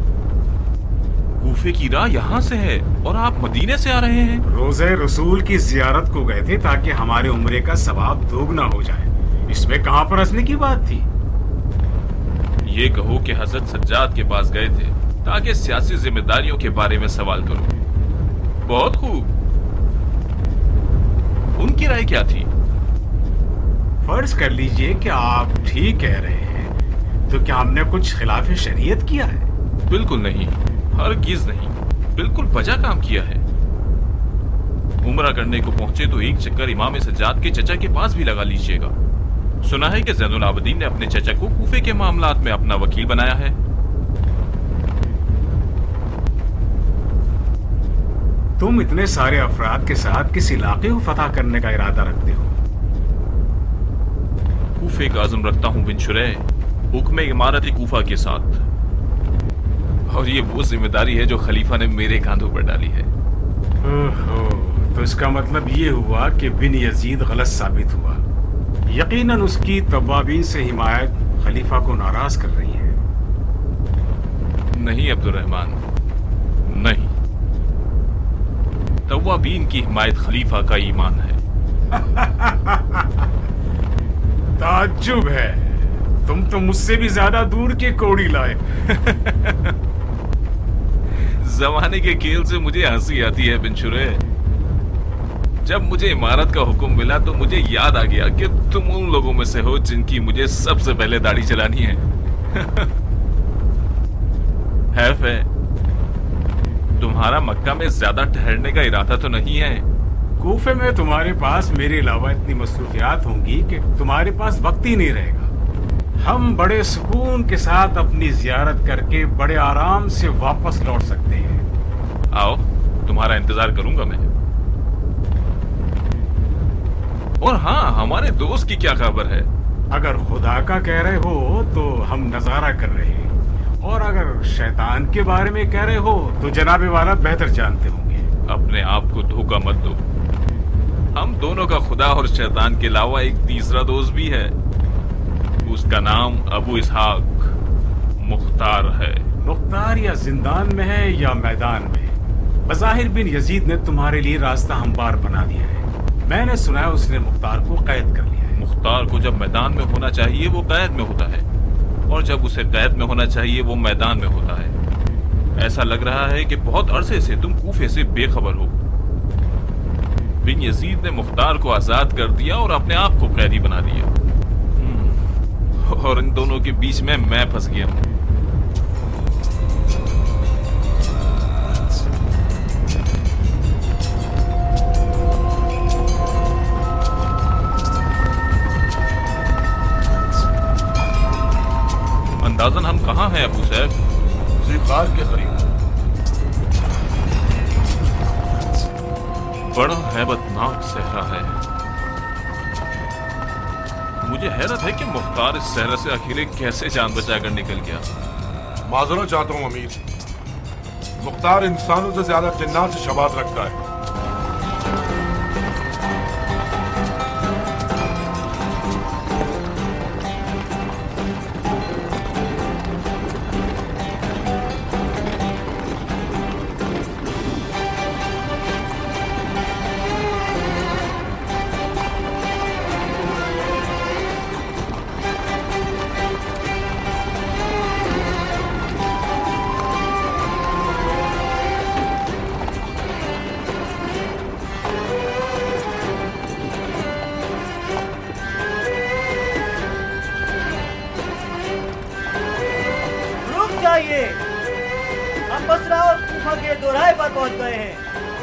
कूफे की राह यहाँ से है और आप मदीने से आ रहे हैं। रोज़े रसूल की जियारत को गए थे ताकि हमारे उम्रे का सवाब दोगुना हो जाए। इसमें कहाँ पर हंसने की बात थी? ये कहो कि हजरत सज्जाद के पास गए थे ताकि सियासी जिम्मेदारियों के बारे में सवाल करो। बहुत खूब। उनकी राय क्या थी? फर्ज कर लीजिए कि आप ठीक कह रहे हैं, तो क्या हमने कुछ खिलाफ शरीयत किया है? बिल्कुल नहीं, हरगिज नहीं, बिल्कुल बजा काम किया है। عمرہ کرنے کو پہنچے تو ایک چکر امام سجاد کے چچا کے پاس بھی لگا لیجیے گا. سنا ہے کہ زین العابدین نے اپنے چچا کو کوفے کے معاملات میں اپنا وکیل بنایا ہے. تم اتنے سارے افراد کے ساتھ کس علاقے کو فتح کرنے کا ارادہ رکھتے ہو؟ کوفے کا عزم رکھتا ہوں بن شریح، حکم امارت کوفہ کے ساتھ. اور یہ وہ ذمہ داری ہے جو خلیفہ نے میرے کاندھوں پر ڈالی ہے. اوہو، تو اس کا مطلب یہ ہوا کہ بن یزید غلط ثابت ہوا. یقیناً اس کی توابین سے حمایت خلیفہ کو ناراض کر رہی ہے. نہیں عبد الرحمن، نہیں. توابین کی حمایت خلیفہ کا ایمان ہے. تعجب ہے، تم تو مجھ سے بھی زیادہ دور کے کوڑی لائے. زمانے کے کھیل سے مجھے ہنسی آتی ہے بن شریح. جب مجھے امارت کا حکم ملا تو مجھے یاد آ گیا کہ تم ان لوگوں میں سے ہو جن کی مجھے سب سے پہلے داڑھی چلانی ہے. حیف ہے تمہارا مکہ میں زیادہ ٹھہرنے کا ارادہ تو نہیں ہے. کوفے میں تمہارے پاس میرے علاوہ اتنی مصروفیات ہوں گی کہ تمہارے پاس وقت ہی نہیں رہے گا. ہم بڑے سکون کے ساتھ اپنی زیارت کر کے بڑے آرام سے واپس لوٹ سکتے ہیں. آؤ، تمہارا انتظار کروں گا میں. اور ہاں، ہمارے دوست کی کیا خبر ہے؟ اگر خدا کا کہہ رہے ہو تو ہم نظارہ کر رہے ہیں، اور اگر شیطان کے بارے میں کہہ رہے ہو تو جناب والا بہتر جانتے ہوں گے. اپنے آپ کو دھوکہ مت دو. ہم دونوں کا خدا اور شیطان کے علاوہ ایک تیسرا دوست بھی ہے. اس کا نام ابو اسحاق مختار ہے. مختار یا زندان میں ہے یا میدان میں. بظاہر بن یزید نے تمہارے لیے راستہ ہموار بنا دیا ہے. میں نے سنا ہے اس نے مختار کو قید کر لیا ہے. مختار کو جب میدان میں ہونا چاہیے وہ قید میں ہوتا ہے، اور جب اسے قید میں ہونا چاہیے وہ میدان میں ہوتا ہے. ایسا لگ رہا ہے کہ بہت عرصے سے تم کوفے سے بے خبر ہو. بن یزید نے مختار کو آزاد کر دیا اور اپنے آپ کو قیدی بنا دیا، اور ان دونوں کے بیچ میں میں پھنس گیا ہوں. اندازن ہم کہاں ہیں ابو سیف؟ ذیقار کے قریب. بڑا ہیبت ناک صحرا ہے. مجھے حیرت ہے کہ مختار اس صحرا سے آخر کیسے جان بچا کر نکل گیا. معذرت چاہتا ہوں امیر، مختار انسانوں سے زیادہ جنات سے شباہت رکھتا ہے. ہم بصرہ اور کوفہ کے دوراہے پر پہنچ گئے ہیں.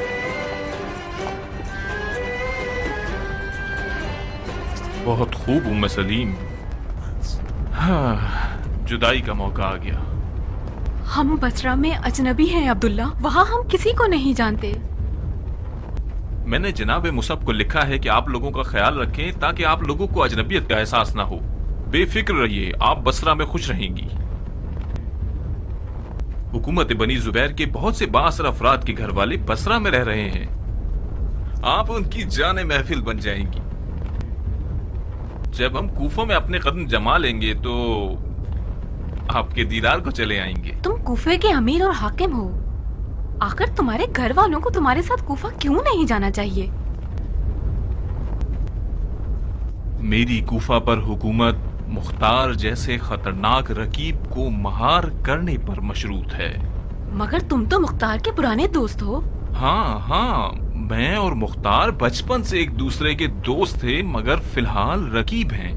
بہت خوب ام سلیم. ہاں، جدائی کا موقع آ گیا. ہم بصرہ میں اجنبی ہیں عبداللہ، وہاں ہم کسی کو نہیں جانتے. میں نے جناب مصعب کو لکھا ہے کہ آپ لوگوں کا خیال رکھیں تاکہ آپ لوگوں کو اجنبیت کا احساس نہ ہو. بے فکر رہیے، آپ بصرہ میں خوش رہیں گی. حکومت بنی زبیر کے بہت سے بااثر افراد کے گھر والے بصرہ میں رہ رہے ہیں. آپ ان کی جان محفل بن جائیں گی. جب ہم کوفہ میں اپنے قدم جما لیں گے تو آپ کے دیدار کو چلے آئیں گے. تم کوفے کے امیر اور حاکم ہو، آخر تمہارے گھر والوں کو تمہارے ساتھ کوفہ کیوں نہیں جانا چاہیے؟ میری کوفہ پر حکومت مختار جیسے خطرناک رقیب کو مہار کرنے پر مشروط ہے. مگر تم تو مختار کے پرانے دوست ہو. ہاں ہاں، میں اور مختار بچپن سے ایک دوسرے کے دوست تھے، مگر فی الحال رقیب ہیں.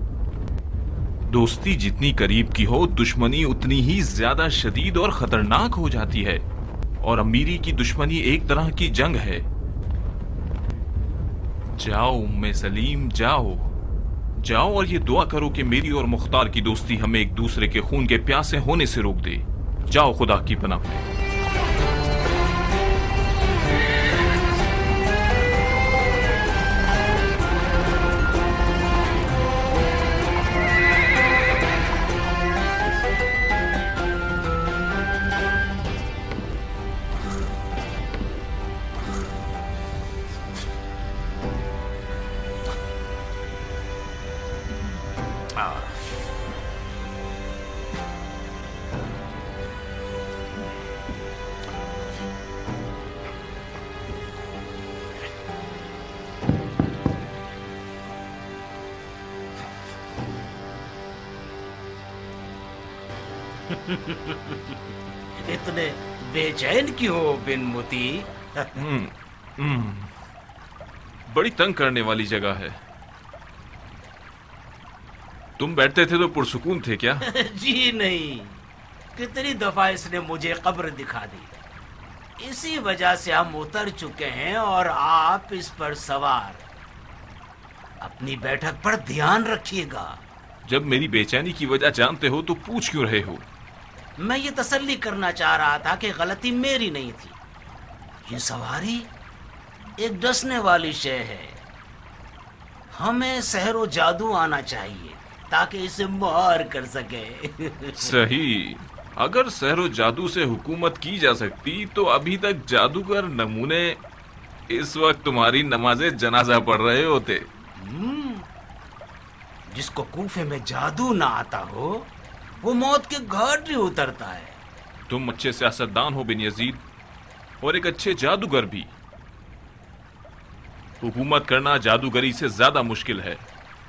دوستی جتنی قریب کی ہو، دشمنی اتنی ہی زیادہ شدید اور خطرناک ہو جاتی ہے. اور امیری کی دشمنی ایک طرح کی جنگ ہے. जाओ उम्मे सलीम, जाओ जाओ और ये दुआ करो कि मेरी और मुख्तार की दोस्ती हमें एक दूसरे के खून के प्यासे होने से रोक दे। जाओ खुदा की पनाह में। इतने बेचैन क्यों हो बिन मुती? हम्म, हम्म, बड़ी तंग करने वाली जगह है। तुम बैठते थे तो पुरसुकून थे क्या? जी नहीं, कितनी दफा इसने मुझे कब्र दिखा दी। इसी वजह से हम उतर चुके हैं और आप इस पर सवार। अपनी बैठक पर ध्यान रखिएगा। जब मेरी बेचैनी की वजह जानते हो तो पूछ क्यों रहे हो? मैं ये तसल्ली करना चाह रहा था कि गलती मेरी नहीं थी। ये सवारी एक डसने वाली शय है। हमें सहरो जादू आना चाहिए ताकि इसे मार कर सके। सही, अगर सहरो जादू से हुकूमत की जा सकती तो अभी तक जादूगर नमूने इस वक्त तुम्हारी नमाज़े जनाजा पढ़ रहे होते। जिसको कूफे में जादू ना आता हो वो मौत के घाट ही उतरता है। तुम अच्छे सियासतदान हो बिन यजीद, और एक अच्छे जादूगर भी। हुकूमत करना जादूगरी से ज्यादा मुश्किल है।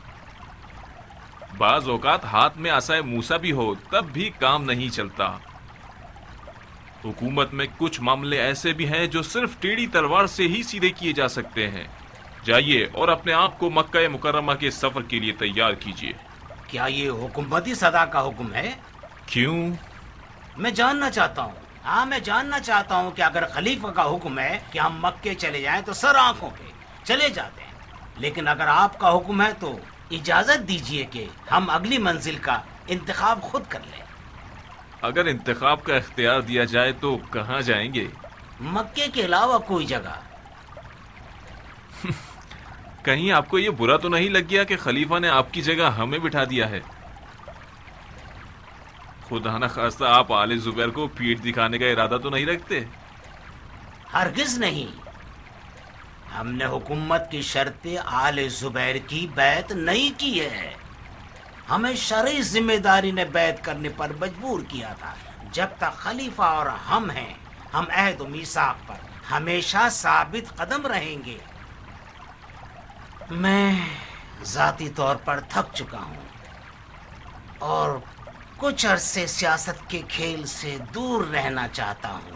बाज औकात हाथ में आसाए मूसा भी हो तब भी काम नहीं चलता। हुकूमत में कुछ मामले ऐसे भी हैं जो सिर्फ टेढ़ी तलवार से ही सीधे किए जा सकते हैं। जाइए और अपने आप को मक्का मुकर्रमा के सफर के लिए तैयार कीजिए। क्या ये हुकूमती सदा का हुक्म है? क्यों? मैं जानना चाहता हूँ। हाँ, मैं जानना चाहता हूँ कि अगर खलीफा का हुक्म है कि हम मक्के चले जाएं तो सर आंखों पे चले जाते हैं, लेकिन अगर आपका हुक्म है तो इजाजत दीजिए कि हम अगली मंजिल का इंतखाब खुद कर लें। अगर इंतखाब का इख्तियार दिया जाए तो कहाँ जाएंगे? मक्के के अलावा कोई जगह। कहीं आपको ये बुरा तो नहीं लग गया कि खलीफा ने आपकी जगह हमें बिठा दिया है? खुदा न खास्ता आप आले जुबैर को पीठ दिखाने का इरादा तो नहीं रखते? हरगिज नहीं। हमने हुकूमत की शर्तें आले जुबैर की बैत नहीं की है। हमें शरई जिम्मेदारी ने बैत करने पर मजबूर किया था। जब तक खलीफा और हम हैं, हम अहद व मीसाक पर हमेशा साबित कदम रहेंगे। मैं जाती तौर पर थक चुका हूँ और कुछ अरसे सियासत के खेल से दूर रहना चाहता हूँ।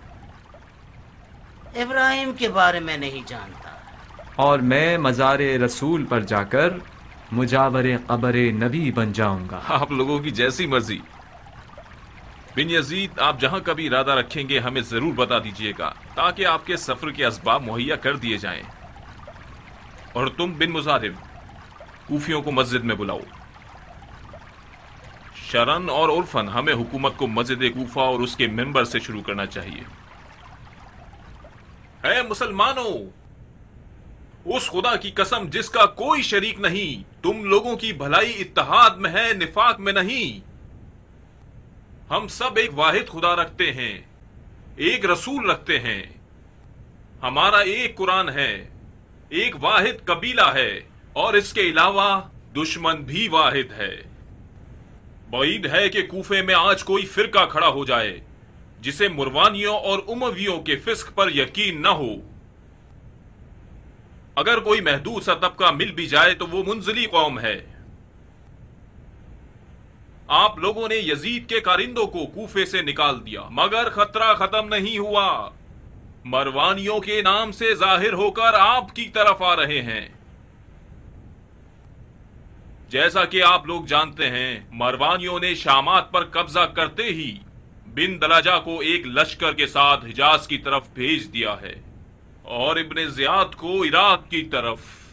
इब्राहिम के बारे में नहीं जानता। और मैं मज़ारे रसूल पर जाकर मुजावरे क़ब्र नबी बन जाऊंगा। आप लोगों की जैसी मर्जी। बिन यजीद, आप जहां का भी इरादा रखेंगे हमें जरूर बता दीजिएगा ताकि आपके सफर के असबाब मुहैया कर दिए जाएं। और तुम बिन मुजाहिब, कूफियों को मस्जिद में बुलाओ। शरन और उर्फन, हमें हुकूमत को मस्जिद कूफा और उसके मेंबर से शुरू करना चाहिए। है मुसलमानों, उस खुदा की कसम जिसका कोई शरीक नहीं, तुम लोगों की भलाई इत्तेहाद में है, निफाक में नहीं। हम सब एक वाहिद खुदा रखते हैं, एक रसूल रखते हैं। हमारा एक कुरान है, एक वाहिद कबीला है और इसके अलावा दुश्मन भी वाहिद है। बईद है कि कूफे में आज कोई फिरका खड़ा हो जाए जिसे मुरवानियों और उमवियों के फिस्क पर यकीन न हो। अगर कोई महदूद सा तबका मिल भी जाए तो वो मुंजली कौम है। आप लोगों ने यजीद के कारिंदों को कूफे से निकाल दिया, मगर खतरा खत्म नहीं हुआ। मरवानियों के नाम से जाहिर होकर आपकी तरफ आ रहे हैं। जैसा कि आप लोग जानते हैं, मरवानियों ने शामात पर कब्जा करते ही बिन दलाजा को एक लश्कर के साथ हिजाज की तरफ भेज दिया है और इब्ने ज़ियाद को इराक की तरफ।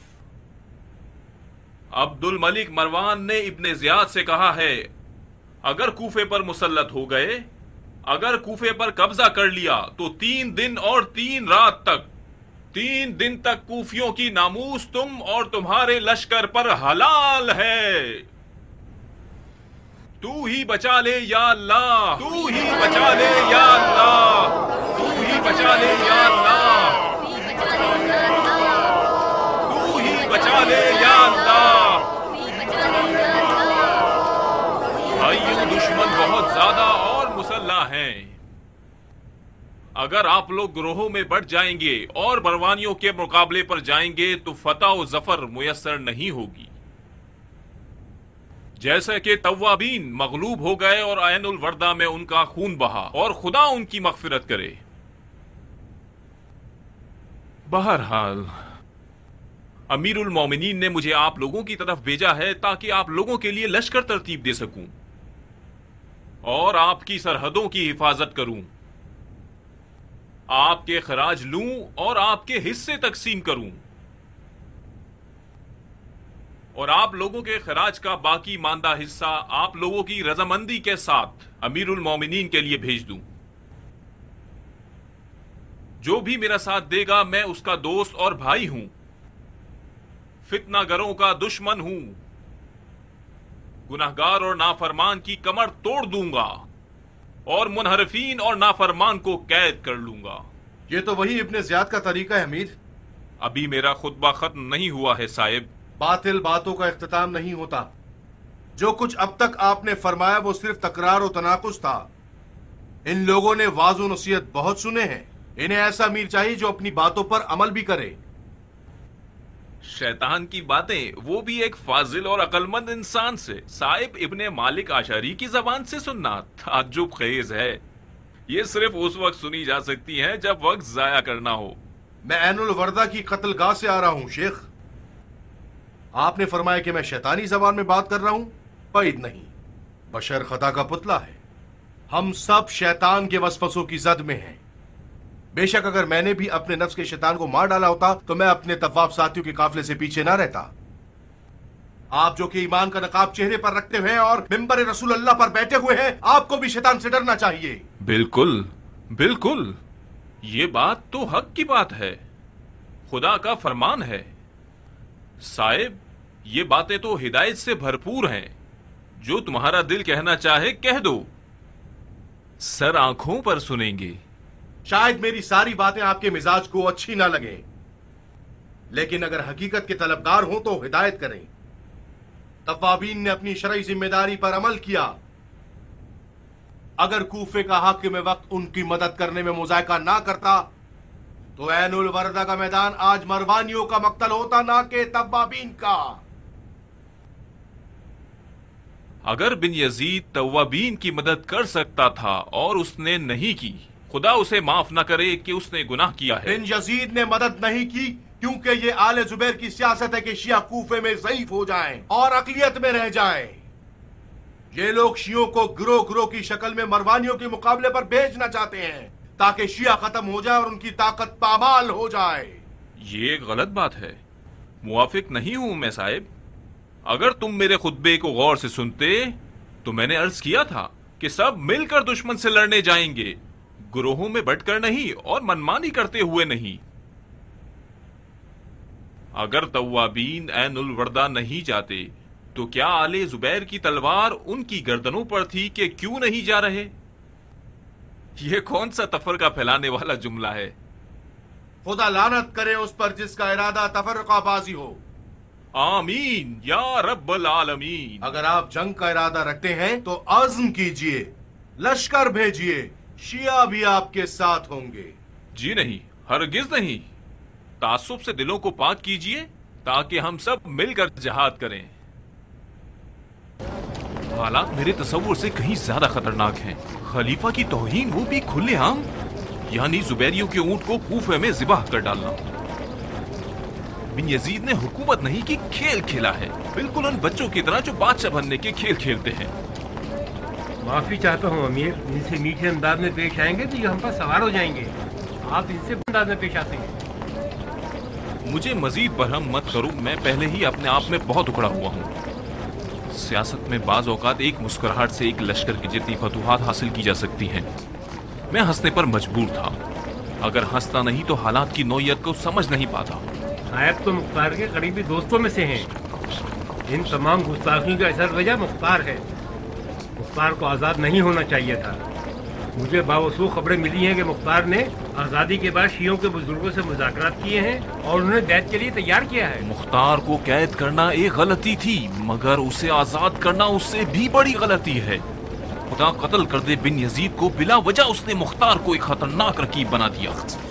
عبد الملک مروان نے ابن زیاد سے کہا ہے اگر کوفے پر مسلط ہو گئے، اگر کوفے پر قبضہ کر لیا تو تین دن اور تین رات تک تین دن تک کوفیوں کی ناموس تم اور تمہارے لشکر پر حلال ہے۔ تو ہی بچا لے یا اللہ، تو ہی بچا لے یا اللہ، تو ہی بچا لے یا اللہ، تو ہی بچا لے یا اللہ۔ بھائیوں، دشمن بہت زیادہ اور مسلح ہیں۔ اگر آپ لوگ گروہوں میں بٹ جائیں گے اور بروانیوں کے مقابلے پر جائیں گے تو فتح و ظفر میسر نہیں ہوگی۔ جیسا کہ توابین مغلوب ہو گئے اور عین الوردہ میں ان کا خون بہا، اور خدا ان کی مغفرت کرے۔ بہرحال امیر المومنین نے مجھے آپ لوگوں کی طرف بھیجا ہے تاکہ آپ لوگوں کے لیے لشکر ترتیب دے سکوں اور آپ کی سرحدوں کی حفاظت کروں، آپ کے خراج لوں اور آپ کے حصے تقسیم کروں، اور آپ لوگوں کے خراج کا باقی ماندہ حصہ آپ لوگوں کی رضامندی کے ساتھ امیر المومنین کے لیے بھیج دوں۔ جو بھی میرا ساتھ دے گا میں اس کا دوست اور بھائی ہوں، فتنہ گروں کا دشمن ہوں، گناہگار اور نافرمان کی کمر توڑ دوں گا اور منحرفین اور نافرمان کو قید کر لوں گا۔ یہ تو وہی ابن زیاد کا طریقہ ہے امیر۔ ابھی میرا خطبہ ختم نہیں ہوا ہے صاحب۔ باطل باتوں کا اختتام نہیں ہوتا۔ جو کچھ اب تک آپ نے فرمایا وہ صرف تکرار و تناقض تھا۔ ان لوگوں نے واضح و نصیحت بہت سنے ہیں، انہیں ایسا امیر چاہیے جو اپنی باتوں پر عمل بھی کرے۔ شیطان کی باتیں، وہ بھی ایک فاضل اور عقل مند انسان سے۔ صاحب ابن مالک اشعری کی زبان سے سننا تعجب خیز ہے۔ یہ صرف اس وقت سنی جا سکتی ہیں جب وقت ضائع کرنا ہو۔ میں عین الوردہ کی قتل گاہ سے آ رہا ہوں شیخ۔ آپ نے فرمایا کہ میں شیطانی زبان میں بات کر رہا ہوں؟ بعید نہیں، بشر خطا کا پتلا ہے۔ ہم سب شیطان کے وسوسوں کی زد میں ہیں۔ بے شک اگر میں نے بھی اپنے نفس کے شیطان کو مار ڈالا ہوتا تو میں اپنے طواف ساتھیوں کے قافلے سے پیچھے نہ رہتا۔ آپ جو کہ ایمان کا نقاب چہرے پر رکھتے ہوئے اور منبر رسول اللہ پر بیٹھے ہوئے ہیں، آپ کو بھی شیطان سے ڈرنا چاہیے۔ بالکل بالکل، یہ بات تو حق کی بات ہے، خدا کا فرمان ہے۔ صاحب یہ باتیں تو ہدایت سے بھرپور ہیں، جو تمہارا دل کہنا چاہے کہہ دو، سر آنکھوں پر سنیں گے۔ شاید میری ساری باتیں آپ کے مزاج کو اچھی نہ لگیں، لیکن اگر حقیقت کے طلبگار ہوں تو ہدایت کریں۔ توابین نے اپنی شرعی ذمہ داری پر عمل کیا۔ اگر کوفے کا حاکم وقت ان کی مدد کرنے میں مذائقہ نہ کرتا تو عین الوردہ کا میدان آج مروانیوں کا مقتل ہوتا، نہ کہ توابین کا۔ اگر بن یزید توابین کی مدد کر سکتا تھا اور اس نے نہیں کی، خدا اسے معاف نہ کرے کہ اس نے گناہ کیا ہے۔ بن یزید نے مدد نہیں کی کیونکہ یہ آل زبیر کی سیاست ہے کہ شیعہ کوفے میں ضعیف ہو جائیں اور اقلیت میں رہ جائیں۔ یہ لوگ شیعوں کو گروہ گروہ کی شکل میں مروانیوں کے مقابلے پر بھیجنا چاہتے ہیں تاکہ شیعہ ختم ہو جائے اور ان کی طاقت پامال ہو جائے۔ یہ ایک غلط بات ہے، موافق نہیں ہوں میں صاحب۔ اگر تم میرے خطبے کو غور سے سنتے تو میں نے عرض کیا تھا کہ سب مل کر دشمن سے لڑنے جائیں گے، گروہوں میں بٹ کر نہیں اور منمانی کرتے ہوئے نہیں۔ اگر توابین عین الوردہ نہیں جاتے تو کیا آل زبیر کی تلوار ان کی گردنوں پر تھی کہ کیوں نہیں جا رہے؟ یہ کون سا تفرقہ پھیلانے والا جملہ ہے؟ خدا لعنت کرے اس پر جس کا ارادہ تفرقہ بازی ہو۔ آمین یا رب العالمین۔ اگر آپ جنگ کا ارادہ رکھتے ہیں تو عزم کیجئے، لشکر بھیجئے، شیعہ بھی آپ کے ساتھ ہوں گے۔ جی نہیں، ہرگز نہیں۔ تعصب سے دلوں کو پاک کیجئے تاکہ ہم سب مل کر جہاد کریں۔ حالات میرے تصور سے کہیں زیادہ خطرناک ہیں۔ خلیفہ کی توہین، وہ بھی کھلے عام، یعنی زبیریوں کے اونٹ کو کوفے میں ذبح کر ڈالنا۔ بن یزید نے حکومت نہیں کی، کھیل کھیلا ہے، بالکل ان بچوں کی طرح جو بادشاہ بننے کے کھیل کھیلتے ہیں۔ معافی چاہتا ہوں امیر، ان سے میٹھے انداز میں پیش آئیں گے تو یہ ہم پر سوار ہو جائیں گے۔ آپ ان سے انداز میں پیش آتے ہیں۔ مجھے مزید برہم مت کرو، میں پہلے ہی اپنے آپ میں بہت اکڑا ہوا ہوں۔ سیاست میں بعض اوقات ایک مسکراہٹ سے ایک لشکر کی جتنی فتوحات حاصل کی جا سکتی ہیں۔ میں ہنسنے پر مجبور تھا، اگر ہنستا نہیں تو حالات کی نوعیت کو سمجھ نہیں پاتا۔ صاحب تو مختار کے قریبی دوستوں میں سے ہیں، ان تمام گستاخیوں کا اثر وجہ مختار ہے۔ مختار کو آزاد نہیں ہونا چاہیے تھا۔ مجھے باوثوق خبریں ملی ہیں کہ مختار نے آزادی کے بعد شیعوں کے بزرگوں سے مذاکرات کیے ہیں اور انہیں بیعت کے لیے تیار کیا ہے۔ مختار کو قید کرنا ایک غلطی تھی، مگر اسے آزاد کرنا اس سے بھی بڑی غلطی ہے۔ خدا قتل کر دے بن یزید کو، بلا وجہ اس نے مختار کو ایک خطرناک رقیب بنا دیا۔